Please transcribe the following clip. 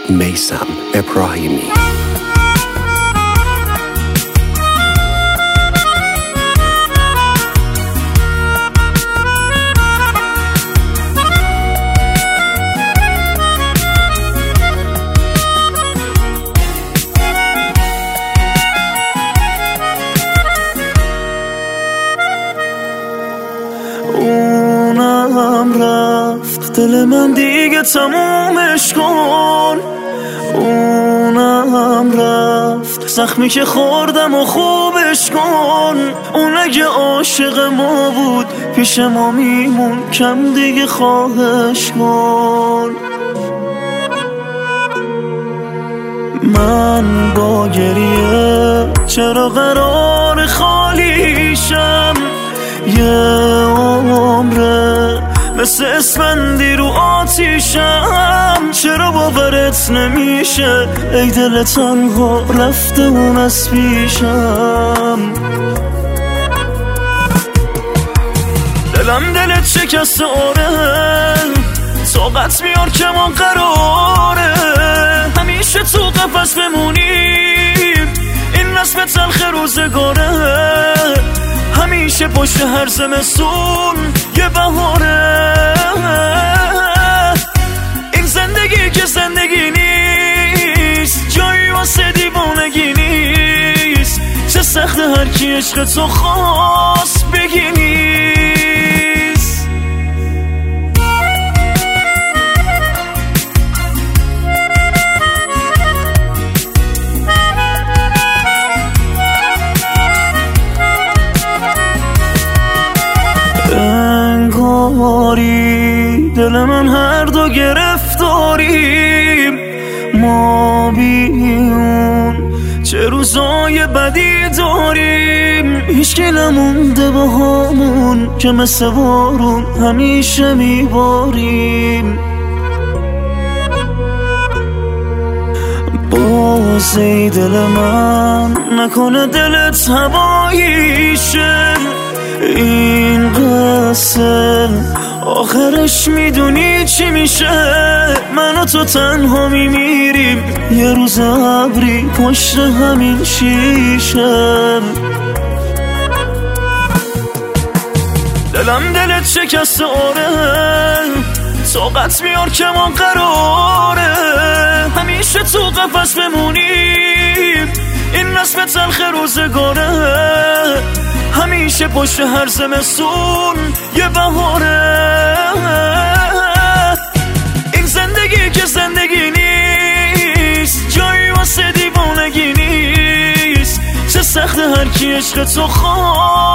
میثم ابراهیمی. اونم رفت، دل من دیگه تمومش کن. اونم رفت، زخمی که خوردم و خوبش کن. اون اگه عاشق ما بود پیش ما میمون، کم دیگه خواهش کن. من با گریه چرا قرار خالیشم؟ یه عمره مثل اسفندی رو آتیشم. چرا باورت نمیشه ای دل تنها رفته اون از پیشم؟ دلم دلت شکسته آره، طاقت میار که ما قراره همیشه تو قفس بمونیم. این رسم تلخ روزگاره، همیشه پشت هر زمستون یه بهاره. این زندگی که زندگی نیست، جایی واسه دیوانگی نیست. چه سخت هر کی عشق تو خواست بگی نیست. انگاری دل من هر دو گرفتاریم، ما بیون چه روزای بدی داریم. هیچکی نمونده با همون که مثل بارون همیشه میباریم. بازی دل من نکنه دلت هواییشه. این قصه آخرش میدونی چی میشه؟ من و تو تنها میمیریم، یه روز ابری پشت همین شیشه. دلم دلت شکسته آره، طاقت میار که ما قراره همیشه تو قفس بمونیم. این رسم تلخ روزگاره، همیشه پشت هر زمستون یه بهاره. این زندگی که زندگی نیست، جایی واسه دیوانگی نیست. چه سخت هر کی عشق تو خواست